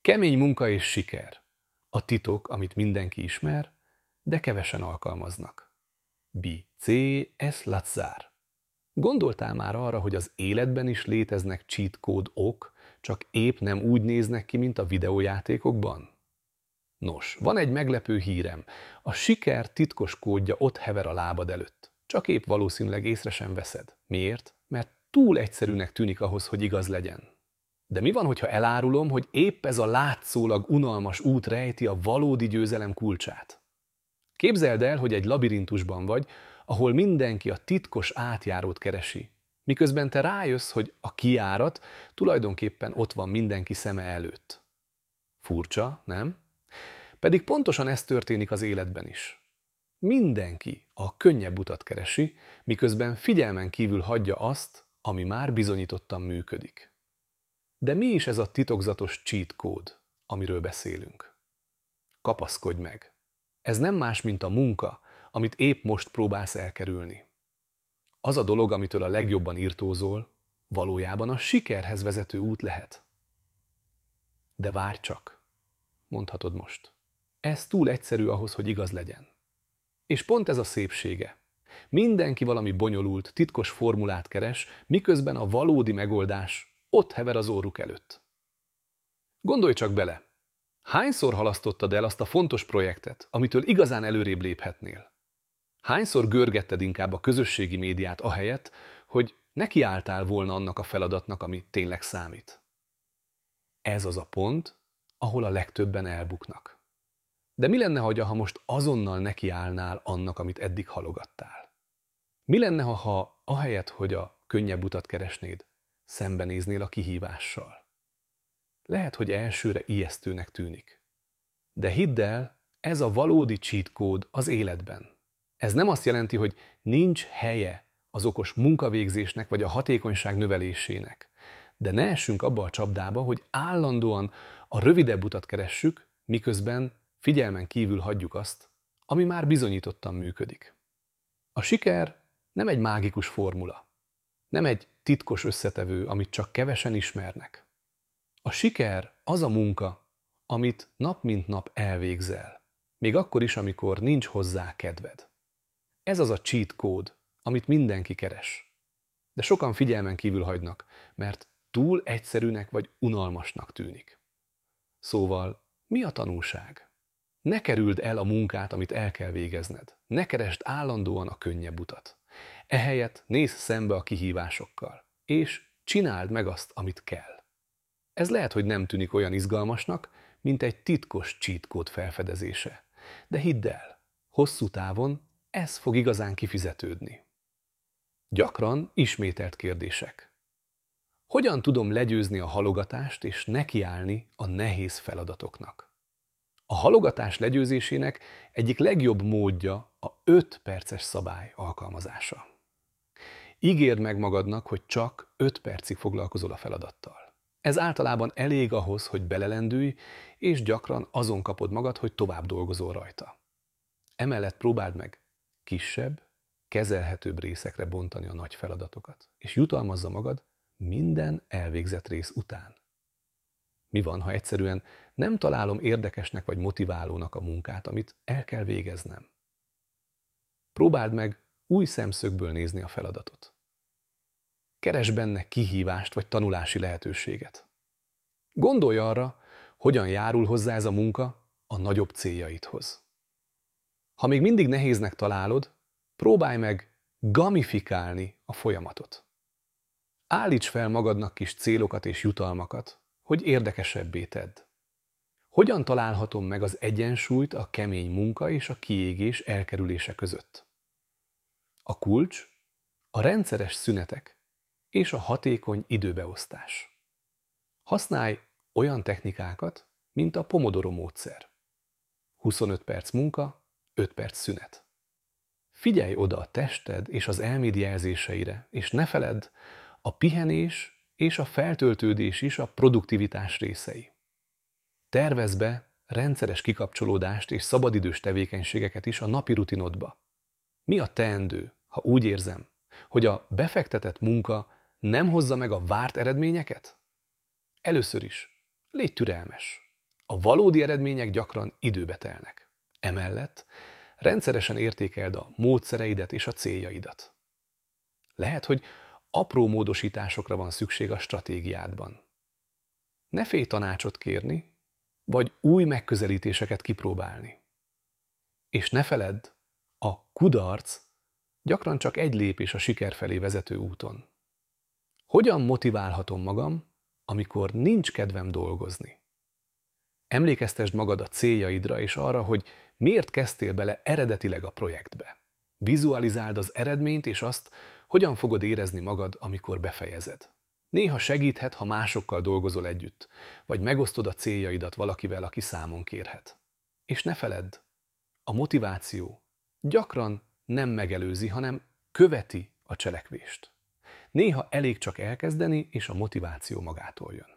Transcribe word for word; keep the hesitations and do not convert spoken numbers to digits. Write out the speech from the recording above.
Kemény munka és siker. A titok, amit mindenki ismer, de kevesen alkalmaznak. B. C. S. Lazzár. Gondoltál már arra, hogy az életben is léteznek cheat code ok, csak épp nem úgy néznek ki, mint a videójátékokban? Nos, van egy meglepő hírem. A siker titkos kódja ott hever a lábad előtt. Csak épp valószínűleg észre sem veszed. Miért? Mert túl egyszerűnek tűnik ahhoz, hogy igaz legyen. De mi van, hogyha elárulom, hogy épp ez a látszólag unalmas út rejti a valódi győzelem kulcsát? Képzeld el, hogy egy labirintusban vagy, ahol mindenki a titkos átjárót keresi, miközben te rájössz, hogy a kijárat tulajdonképpen ott van mindenki szeme előtt. Furcsa, nem? Pedig pontosan ez történik az életben is. Mindenki a könnyebb utat keresi, miközben figyelmen kívül hagyja azt, ami már bizonyítottan működik. De mi is ez a titokzatos cheat code, amiről beszélünk? Kapaszkodj meg! Ez nem más, mint a munka, amit épp most próbálsz elkerülni. Az a dolog, amitől a legjobban irtózol, valójában a sikerhez vezető út lehet. De várj csak, mondhatod most. Ez túl egyszerű ahhoz, hogy igaz legyen. És pont ez a szépsége. Mindenki valami bonyolult, titkos formulát keres, miközben a valódi megoldás ott hever az orruk előtt. Gondolj csak bele! Hányszor halasztottad el azt a fontos projektet, amitől igazán előrébb léphetnél? Hányszor görgetted inkább a közösségi médiát ahelyett, hogy nekiálltál volna annak a feladatnak, ami tényleg számít? Ez az a pont, ahol a legtöbben elbuknak. De mi lenne, ha most azonnal nekiállnál annak, amit eddig halogattál? Mi lenne, ha ahelyett, hogy a könnyebb utat keresnéd, szembenéznél a kihívással? Lehet, hogy elsőre ijesztőnek tűnik. De hidd el, ez a valódi cheat code az életben. Ez nem azt jelenti, hogy nincs helye az okos munkavégzésnek vagy a hatékonyság növelésének. De ne essünk abba a csapdába, hogy állandóan a rövidebb utat keressük, miközben figyelmen kívül hagyjuk azt, ami már bizonyítottan működik. A siker nem egy mágikus formula. Nem egy titkos összetevő, amit csak kevesen ismernek. A siker az a munka, amit nap mint nap elvégzel, még akkor is, amikor nincs hozzá kedved. Ez az a cheat code, amit mindenki keres. De sokan figyelmen kívül hagynak, mert túl egyszerűnek vagy unalmasnak tűnik. Szóval, mi a tanulság? Ne kerüld el a munkát, amit el kell végezned. Ne keresd állandóan a könnyebb utat. Ehelyett nézz szembe a kihívásokkal, és csináld meg azt, amit kell. Ez lehet, hogy nem tűnik olyan izgalmasnak, mint egy titkos cheat code felfedezése. De hidd el, hosszú távon ez fog igazán kifizetődni. Gyakran ismételt kérdések. Hogyan tudom legyőzni a halogatást és nekiállni a nehéz feladatoknak? A halogatás legyőzésének egyik legjobb módja a öt perces szabály alkalmazása. Ígérd meg magadnak, hogy csak öt percig foglalkozol a feladattal. Ez általában elég ahhoz, hogy belelendülj, és gyakran azon kapod magad, hogy tovább dolgozol rajta. Emellett próbáld meg kisebb, kezelhetőbb részekre bontani a nagy feladatokat, és jutalmazza magad minden elvégzett rész után. Mi van, ha egyszerűen nem találom érdekesnek vagy motiválónak a munkát, amit el kell végeznem? Próbáld meg új szemszögből nézni a feladatot. Keresd benne kihívást vagy tanulási lehetőséget. Gondolj arra, hogyan járul hozzá ez a munka a nagyobb céljaidhoz. Ha még mindig nehéznek találod, próbálj meg gamifikálni a folyamatot. Állíts fel magadnak kis célokat és jutalmakat, hogy érdekesebbé tedd. Hogyan találhatom meg az egyensúlyt a kemény munka és a kiégés elkerülése között? A kulcs a rendszeres szünetek és a hatékony időbeosztás. Használj olyan technikákat, mint a Pomodoro módszer. huszonöt perc munka, öt perc szünet. Figyelj oda a tested és az elméd jelzéseire, és ne feledd, a pihenés és a feltöltődés is a produktivitás részei. Tervezz be rendszeres kikapcsolódást és szabadidős tevékenységeket is a napi rutinodba. Mi a teendő, ha úgy érzem, hogy a befektetett munka nem hozza meg a várt eredményeket? Először is légy türelmes. A valódi eredmények gyakran időbe telnek. Emellett rendszeresen értékeld a módszereidet és a céljaidat. Lehet, hogy apró módosításokra van szükség a stratégiádban. Ne félj tanácsot kérni, vagy új megközelítéseket kipróbálni. És ne feledd, a kudarc gyakran csak egy lépés a siker felé vezető úton. Hogyan motiválhatom magam, amikor nincs kedvem dolgozni? Emlékeztesd magad a céljaidra és arra, hogy miért kezdtél bele eredetileg a projektbe. Vizualizáld az eredményt és azt, hogyan fogod érezni magad, amikor befejezed. Néha segíthet, ha másokkal dolgozol együtt, vagy megosztod a céljaidat valakivel, aki számon kérhet. És ne feledd, a motiváció gyakran nem megelőzi, hanem követi a cselekvést. Néha elég csak elkezdeni, és a motiváció magától jön.